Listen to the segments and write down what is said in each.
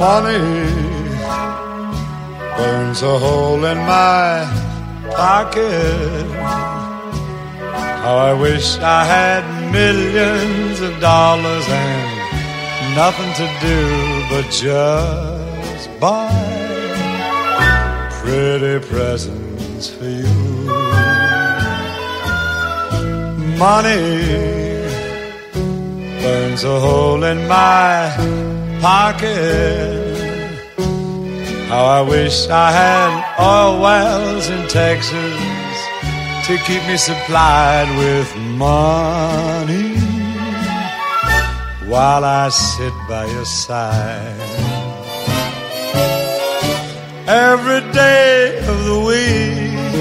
Money burns a hole in my pocket. How I wish I had millions of dollars and nothing to do but just buy pretty presents for you. Money burns a hole in my pocket. How I wish I had oil wells in Texas to keep me supplied with money while I sit by your side. Every day of the week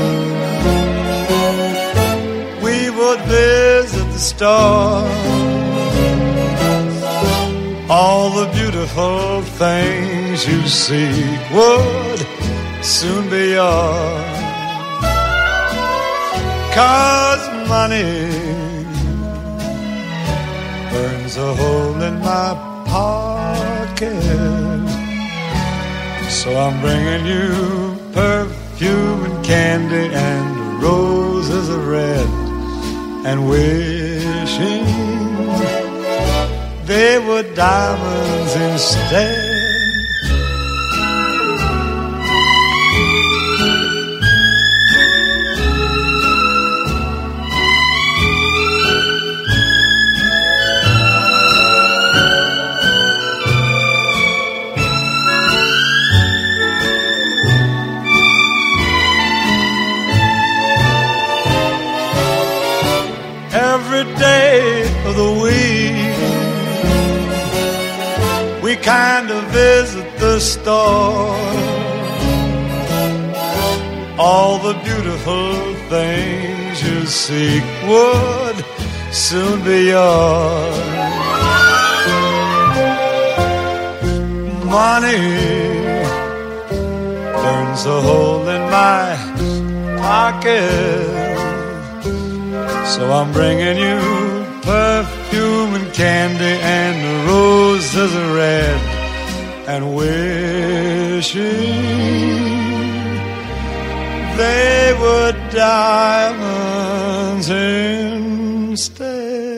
we would visit the store. All the beautiful things you seek would soon be yours. 'Cause money burns a hole in my pocket. So I'm bringing you perfume and candy and roses of red, and wishing they were diamonds instead. Every day of the week we kind of visit the store. All the beautiful things you seek would soon be yours. Money burns a hole in my pocket. So I'm bringing you perfume and candy and roses of red, and wishing they were diamonds instead.